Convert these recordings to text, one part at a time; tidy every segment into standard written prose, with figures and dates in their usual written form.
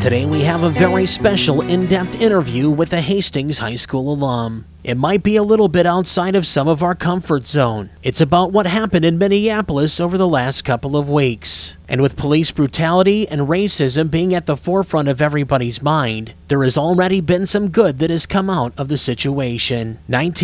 Today we have a very special in-depth interview with a Hastings High School alum. It might be a little bit outside of some of our comfort zone. It's about what happened in Minneapolis over the last couple of weeks. And with police brutality and racism being at the forefront of everybody's mind, there has already been some good that has come out of the situation.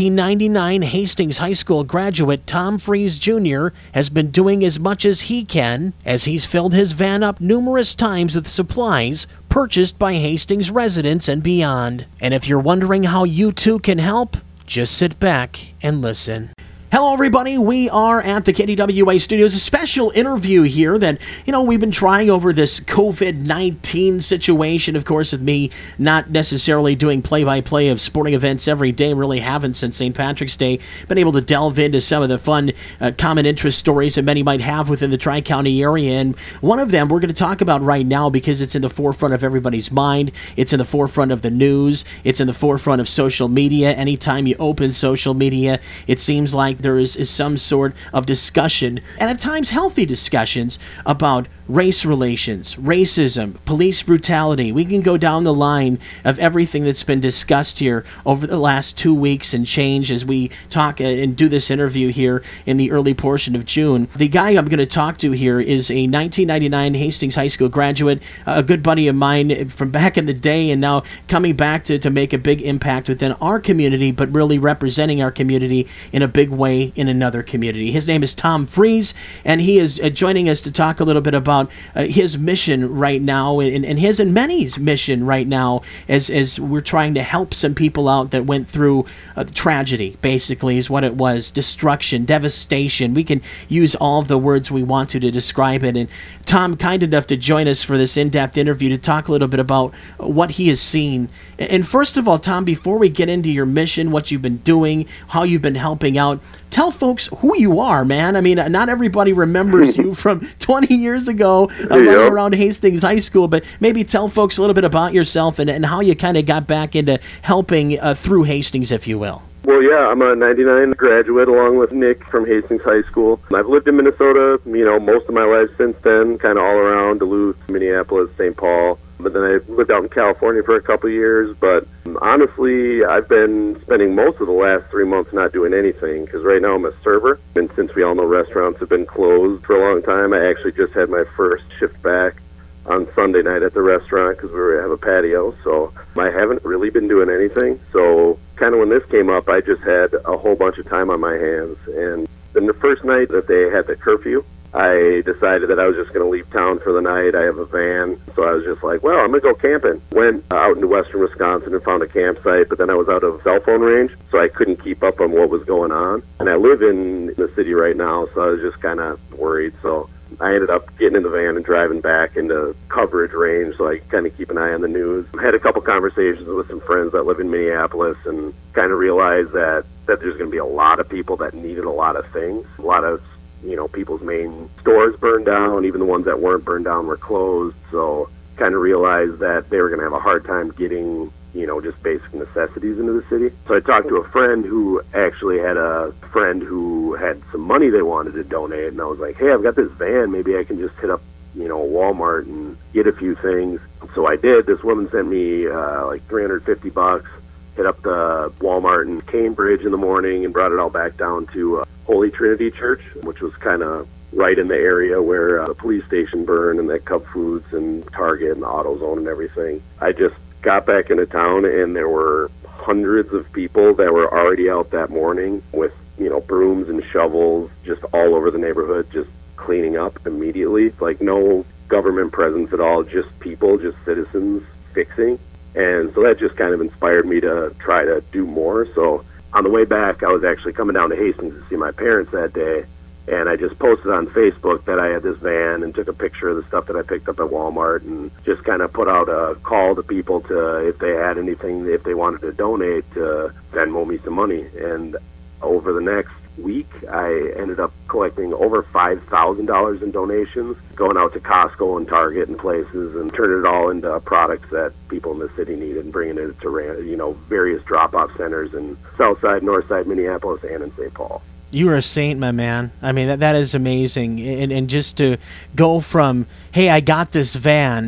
1999 Hastings High School graduate Tom Freese Jr. has been doing as much as he can as he's filled his van up numerous times with supplies purchased by Hastings residents and beyond. And if you're wondering how you too can help, just sit back and listen. Hello, everybody. We are at the KDWA studios. A special interview here that, we've been trying over this COVID-19 situation. Of course, with me not necessarily doing play-by-play of sporting events every day, really haven't since St. Patrick's Day. Been able to delve into some of the fun common interest stories that many might have within the Tri-County area. And one of them we're going to talk about right now because it's in the forefront of everybody's mind. It's in the forefront of the news. It's in the forefront of social media. Anytime you open social media, it seems like there is some sort of discussion, and at times healthy discussions, about race relations, racism, police brutality. We can go down the line of everything that's been discussed here over the last 2 weeks and change as we talk and do this interview here in the early portion of June. The guy I'm going to talk to here is a 1999 Hastings High School graduate, a good buddy of mine from back in the day, and now coming back to make a big impact within our community, but really representing our community in a big way in another community. His name is Tom Freese, and he is joining us to talk a little bit about his mission right now, and his and many's mission right now, as we're trying to help some people out that went through tragedy, basically, is what it was. Destruction, devastation. We can use all of the words we want to describe it. And Tom, kind enough to join us for this in-depth interview to talk a little bit about what he has seen. And first of all, Tom, before we get into your mission, what you've been doing, how you've been helping out, tell folks who you are, man. I mean, not everybody remembers you from 20 years ago running around Hastings High School, but maybe tell folks a little bit about yourself and how you kind of got back into helping through Hastings, if you will. Well, yeah, I'm a 99 graduate along with Nick from Hastings High School. I've lived in Minnesota, most of my life since then, kind of all around Duluth, Minneapolis, St. Paul. But then I lived out in California for a couple of years. But honestly, I've been spending most of the last 3 months not doing anything because right now I'm a server. And since we all know restaurants have been closed for a long time, I actually just had my first shift back on Sunday night at the restaurant because we have a patio. So I haven't really been doing anything. So kind of when this came up, I just had a whole bunch of time on my hands. And then the first night that they had the curfew, I decided that I was just going to leave town for the night. I have a van, so I was just like, well, I'm going to go camping. Went out into western Wisconsin and found a campsite, but then I was out of cell phone range, so I couldn't keep up on what was going on. And I live in the city right now, so I was just kind of worried. So I ended up getting in the van and driving back into coverage range, so I kind of keep an eye on the news. I had a couple conversations with some friends that live in Minneapolis and kind of realized that there's going to be a lot of people that needed a lot of things. A lot of people's main stores burned down. Even the ones that weren't burned down were closed. So kind of realized that they were going to have a hard time getting, just basic necessities into the city. So I talked to a friend who actually had a friend who had some money they wanted to donate. And I was like, hey, I've got this van. Maybe I can just hit up, Walmart and get a few things. So I did. This woman sent me like $350. Hit up the Walmart in Cambridge in the morning and brought it all back down to Holy Trinity Church, which was kind of right in the area where the police station burned and that Cub Foods and Target and AutoZone and everything. I just got back into town and there were hundreds of people that were already out that morning with, brooms and shovels just all over the neighborhood, just cleaning up immediately. Like no government presence at all, just people, just citizens fixing. And so that just kind of inspired me to try to do more. So on the way back, I was actually coming down to Hastings to see my parents that day, and I just posted on Facebook that I had this van and took a picture of the stuff that I picked up at Walmart and just kind of put out a call to people to, if they had anything, if they wanted to donate, to Venmo me some money. And over the next week, I ended up collecting over $5,000 in donations, going out to Costco and Target and places and turning it all into products that people in the city needed and bringing it to, various drop-off centers in Southside, Northside, Minneapolis, and in St. Paul. You are a saint, my man. I mean, that is amazing. And just to go from, hey, I got this van,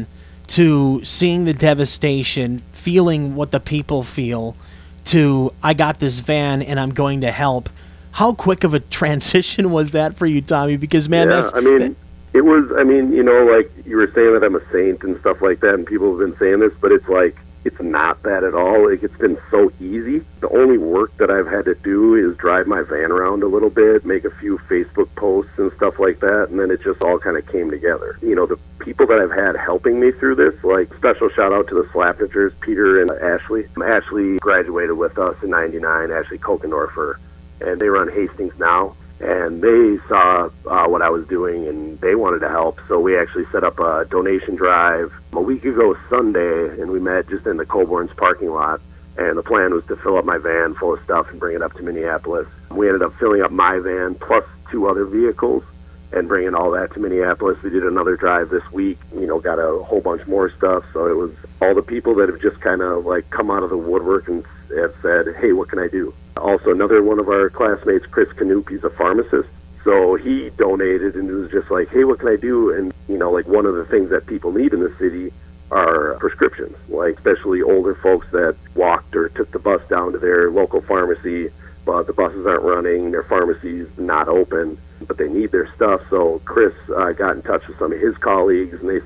to seeing the devastation, feeling what the people feel, to I got this van and I'm going to help. How quick of a transition was that for you, Tommy? Because, man, yeah, that's... it was, like you were saying that I'm a saint and stuff like that, and people have been saying this, but it's like, it's not that at all. Like, it's been so easy. The only work that I've had to do is drive my van around a little bit, make a few Facebook posts and stuff like that, and then it just all kind of came together. The people that I've had helping me through this, like, special shout out to the Slapnitchers, Peter and Ashley. Ashley graduated with us in '99, Ashley Kokendorfer, and they run Hastings now. And they saw what I was doing, and they wanted to help. So we actually set up a donation drive a week ago Sunday, and we met just in the Colborn's parking lot. And the plan was to fill up my van full of stuff and bring it up to Minneapolis. We ended up filling up my van plus 2 other vehicles and bringing all that to Minneapolis. We did another drive this week, got a whole bunch more stuff. So it was all the people that have just kind of like come out of the woodwork and have said, hey, what can I do? Also, another one of our classmates, Chris Canoop, he's a pharmacist. So he donated and it was just like, hey, what can I do? And, like one of the things that people need in the city are prescriptions, like especially older folks that walked or took the bus down to their local pharmacy, but the buses aren't running, their pharmacy's not open, but they need their stuff. So Chris got in touch with some of his colleagues, and they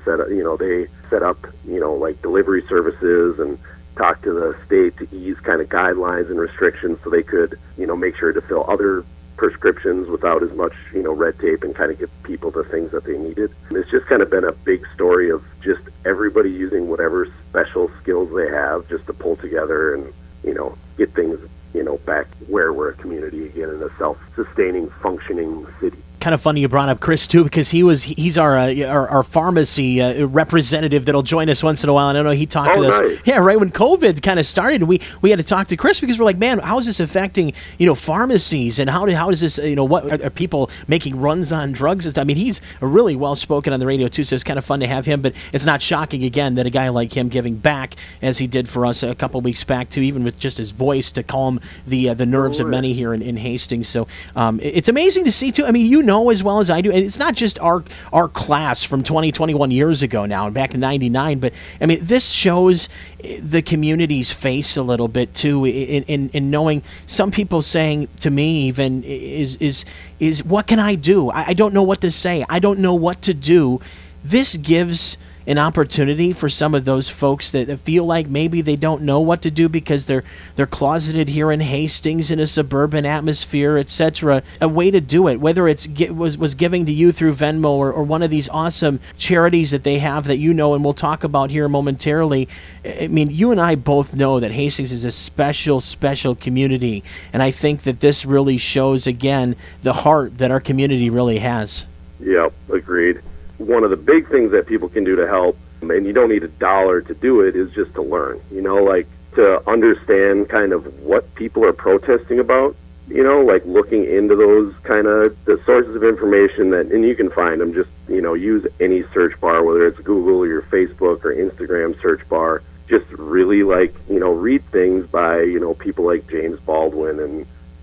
set up, like delivery services and talked to the state to ease kind of guidelines and restrictions so they could, make sure to fill other prescriptions without as much, red tape and kind of give people the things that they needed. And it's just kind of been a big story of just everybody using whatever special skills they have just to pull together and, get things, back where we're a community again in a self-sustaining, functioning city. Kind of funny you brought up Chris too, because he's our pharmacy representative that'll join us once in a while. And I know he talked to us. Nice. Yeah, right when COVID kind of started, we had to talk to Chris because we're like, man, how is this affecting pharmacies, and how does this what are people making runs on drugs and stuff? I mean, he's really well spoken on the radio too, so it's kind of fun to have him. But it's not shocking again that a guy like him giving back as he did for us a couple weeks back too, even with just his voice to calm the nerves of many here in Hastings. So it's amazing to see too. I mean, know as well as I do, and it's not just our class from 21 years ago now, back in '99, but I mean, this shows the community's face a little bit too, in knowing some people saying to me even is what can I do? I don't know what to say. I don't know what to do. This gives an opportunity for some of those folks that feel like maybe they don't know what to do because they're closeted here in Hastings in a suburban atmosphere, etc. A way to do it, whether it's was giving to you through Venmo or one of these awesome charities that they have that and we'll talk about here momentarily. I mean, you and I both know that Hastings is a special community, and I think that this really shows again the heart that our community really has. Yep, agreed. One of the big things that people can do to help, and you don't need $1 to do it, is just to learn, like to understand kind of what people are protesting about, like looking into those kind of the sources of information and you can find them. Just, use any search bar, whether it's Google or your Facebook or Instagram search bar. Just really read things by, people like James Baldwin and,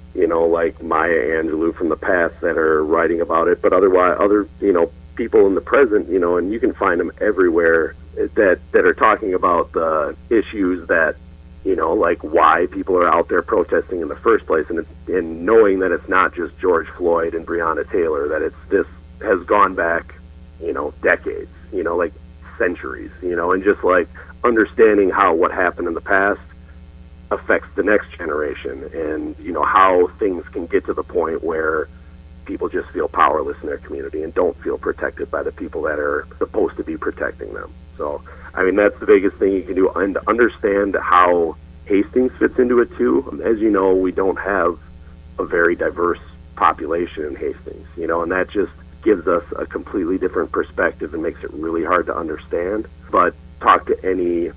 like Maya Angelou from the past that are writing about it, but otherwise other, people in the present, and you can find them everywhere that are talking about the issues that, like why people are out there protesting in the first place, and knowing that it's not just George Floyd and Breonna Taylor, that this has gone back, decades, like centuries, and just like understanding how what happened in the past affects the next generation, and how things can get to the point where people just feel powerless in their community and don't feel protected by the people that are supposed to be protecting them. So, I mean, that's the biggest thing you can do, and understand how Hastings fits into it too. As you know, we don't have a very diverse population in Hastings, and that just gives us a completely different perspective and makes it really hard to understand. But talk to any,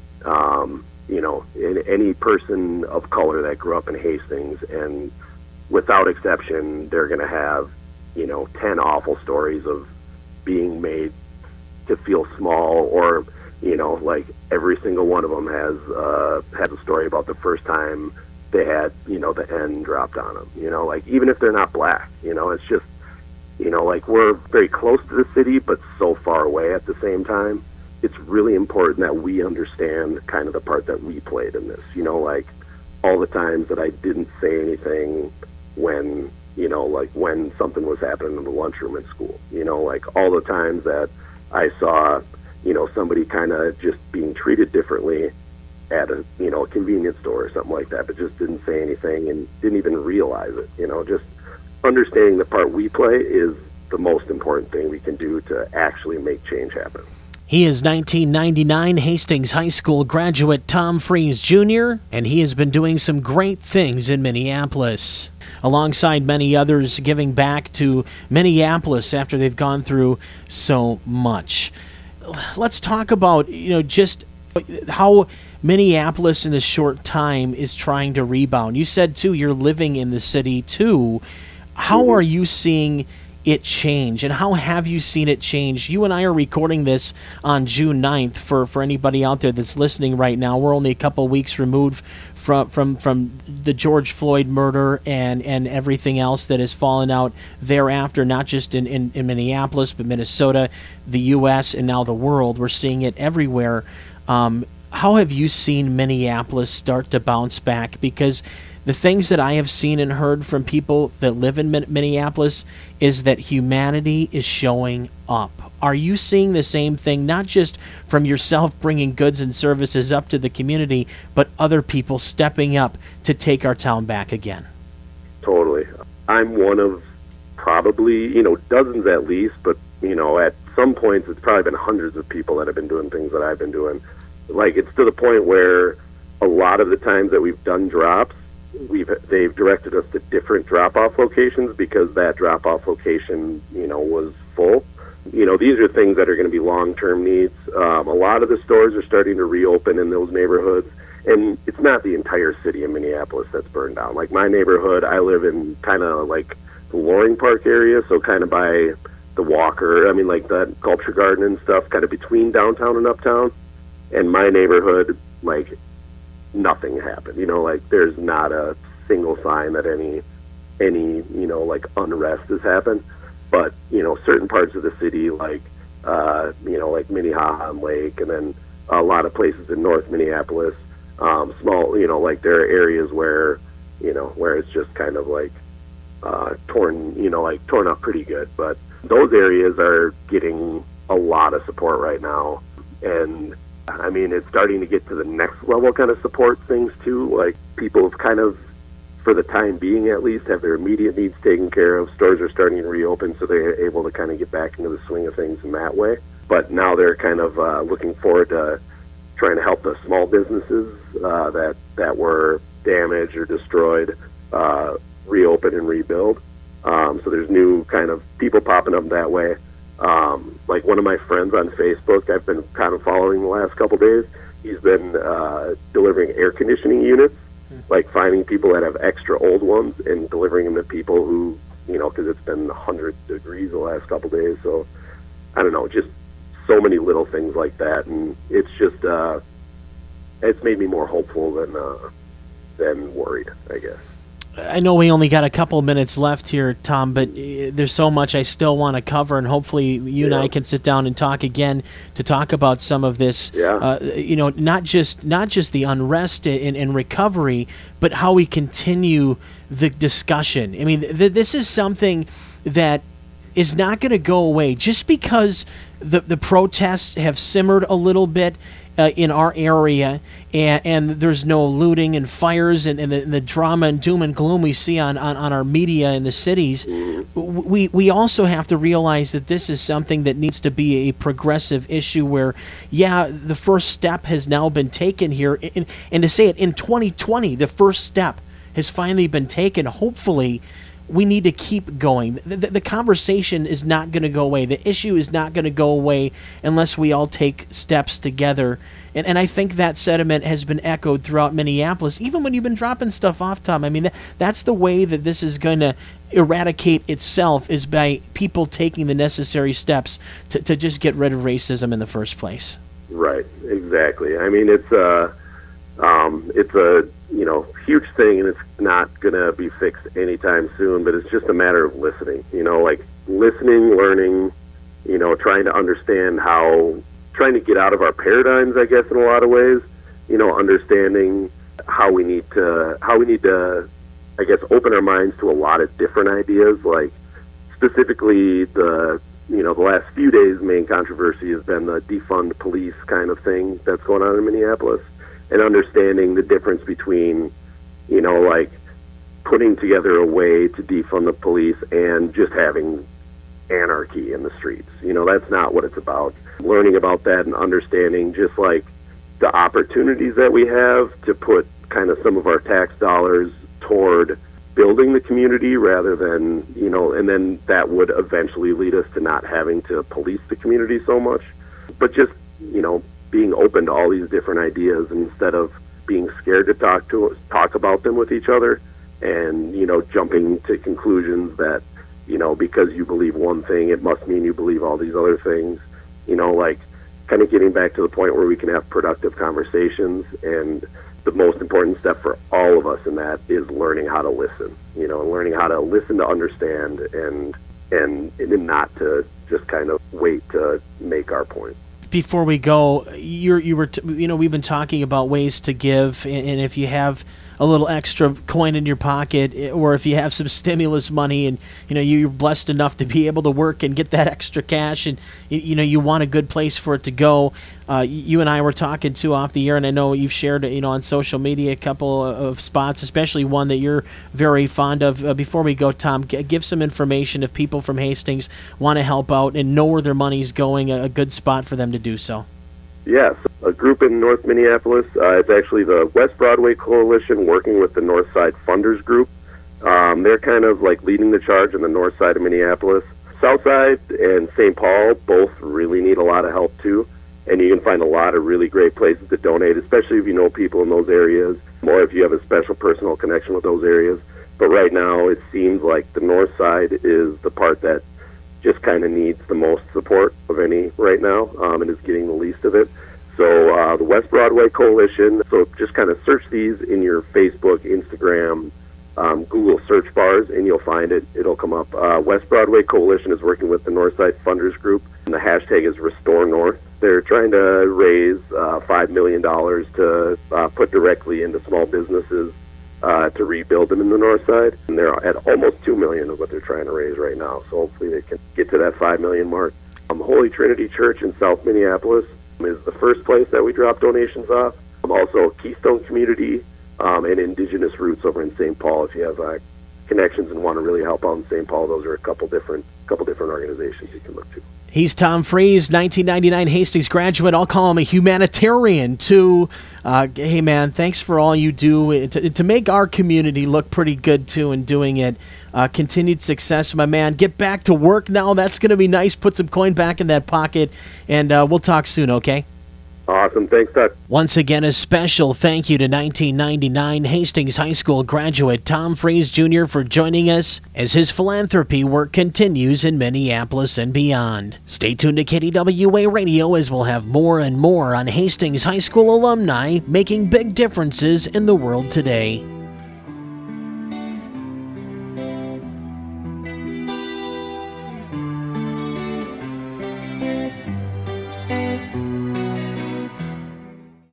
any person of color that grew up in Hastings, and without exception, they're going to have, 10 awful stories of being made to feel small, or, like every single one of them has a story about the first time they had, the N dropped on them, like even if they're not black, it's just, like we're very close to the city, but so far away at the same time. it's really important that we understand kind of the part that we played in this. Like all the times that I didn't say anything when, like when something was happening in the lunchroom at school. Like all the times that I saw, somebody kind of just being treated differently at a convenience store or something like that, but just didn't say anything and didn't even realize it. Just understanding the part we play is the most important thing we can do to actually make change happen. He is 1999 Hastings High School graduate Tom Freese Jr., and he has been doing some great things in Minneapolis, alongside many others giving back to Minneapolis after they've gone through so much. Let's talk about, just how Minneapolis in this short time is trying to rebound. You said, too, you're living in the city, too. How are you seeing it change, and how have you seen it change? You and I are recording this on June 9th. For anybody out there that's listening right now, we're only a couple weeks removed from the George Floyd murder and everything else that has fallen out thereafter, not just in Minneapolis, but Minnesota, the U.S., and now the world. We're seeing it everywhere. How have you seen Minneapolis start to bounce back? Because the things that I have seen and heard from people that live in Minneapolis is that humanity is showing up. Are you seeing the same thing, not just from yourself bringing goods and services up to the community, but other people stepping up to take our town back again? Totally. I'm one of probably, dozens at least, but, at some points it's probably been hundreds of people that have been doing things that I've been doing. Like, it's to the point where a lot of the times that we've done drops, they've directed us to different drop-off locations because that drop-off location, was full. These are things that are going to be long-term needs. A lot of the stores are starting to reopen in those neighborhoods, and it's not the entire city of Minneapolis that's burned down. Like my neighborhood, I live in kind of like the Loring Park area, so kind of by the Walker, like that Sculpture Garden and stuff, kind of between downtown and uptown. And my neighborhood, like, nothing happened. Like there's not a single sign that any like unrest has happened. But certain parts of the city, like like Minnehaha and Lake, and then a lot of places in North Minneapolis, small, like there are areas where where it's just kind of like torn up pretty good. But those areas are getting a lot of support right now, and it's starting to get to the next level kind of support things too. Like people have kind of, for the time being at least, have their immediate needs taken care of. Stores are starting to reopen, so they're able to kind of get back into the swing of things in that way. But now they're kind of looking forward to trying to help the small businesses that were damaged or destroyed reopen and rebuild. So there's new kind of people popping up that way. Like one of my friends on Facebook, I've been kind of following the last couple days. He's been delivering air conditioning units, like finding people that have extra old ones and delivering them to people who, because it's been 100 degrees the last couple days. So I don't know, just so many little things like that, and it's just it's made me more hopeful than worried, I guess. I know we only got a couple minutes left here, Tom, but there's so much I still want to cover, and hopefully you and I can sit down and talk again to talk about some of this. Not just the unrest and recovery, but how we continue the discussion. This is something that is not going to go away just because the protests have simmered a little bit in our area, and there's no looting and fires and the drama and doom and gloom we see on our media in the cities. We also have to realize that this is something that needs to be a progressive issue where, the first step has now been taken here, and to say it in 2020, the first step has finally been taken. Hopefully, we need to keep going. The conversation is not going to go away. The issue is not going to go away unless we all take steps together. And I think that sentiment has been echoed throughout Minneapolis, even when you've been dropping stuff off, Tom. That's the way that this is going to eradicate itself, is by people taking the necessary steps to just get rid of racism in the first place. Right, exactly. It's a huge thing, and it's not going to be fixed anytime soon, but it's just a matter of listening, like listening, learning, trying to understand how trying to get out of our paradigms, I guess, in a lot of ways. Understanding how we need to, I guess, open our minds to a lot of different ideas. Like specifically, the last few days, main controversy has been the defund police kind of thing that's going on in Minneapolis, and understanding the difference between, like putting together a way to defund the police and just having anarchy in the streets. That's not what it's about. Learning about that and understanding just like the opportunities that we have to put kind of some of our tax dollars toward building the community rather than, and then that would eventually lead us to not having to police the community so much. But just, being open to all these different ideas instead of being scared to talk about them with each other and, jumping to conclusions that, because you believe one thing, it must mean you believe all these other things, like kind of getting back to the point where we can have productive conversations. And the most important step for all of us in that is learning how to listen, and learning how to listen to understand and not to just kind of wait to make our point. Before we go, we've been talking about ways to give, and if you have a little extra coin in your pocket, or if you have some stimulus money and you're blessed enough to be able to work and get that extra cash, and you want a good place for it to go. You and I were talking too off the air, and I know you've shared on social media a couple of spots, especially one that you're very fond of. Before we go, Tom, give some information if people from Hastings want to help out and know where their money's going, a good spot for them to do so. Yes, a group in North Minneapolis. It's actually the West Broadway Coalition working with the North Side Funders Group. They're kind of like leading the charge on the north side of Minneapolis. South Side and St. Paul both really need a lot of help too. And you can find a lot of really great places to donate, especially if you know people in those areas or if you have a special personal connection with those areas. But right now, it seems like the north side is the part that just kind of needs the most support of any right now, and is getting the least of it. So the West Broadway Coalition, so just kind of search these in your Facebook, Instagram, Google search bars, and you'll find it. It'll come up. West Broadway Coalition is working with the Northside Funders Group, and the hashtag is Restore North. They're trying to raise $5 million to put directly into small businesses to rebuild them in the north side. And they're at almost $2 million of what they're trying to raise right now. So hopefully they can get to that $5 million mark. Holy Trinity Church in South Minneapolis is the first place that we drop donations off. Also Keystone Community and Indigenous Roots over in St. Paul. If you have connections and want to really help out in St. Paul, those are a couple different organizations you can look to. He's Tom Freeze, 1999 Hastings graduate. I'll call him a humanitarian, too. Hey, man, thanks for all you do to make our community look pretty good, too, in doing it. Continued success, my man. Get back to work now. That's going to be nice. Put some coin back in that pocket, and we'll talk soon, okay? Awesome. Thanks, Doug. Once again, a special thank you to 1999 Hastings High School graduate Tom Freeze Jr. for joining us as his philanthropy work continues in Minneapolis and beyond. Stay tuned to KDWA Radio as we'll have more and more on Hastings High School alumni making big differences in the world today.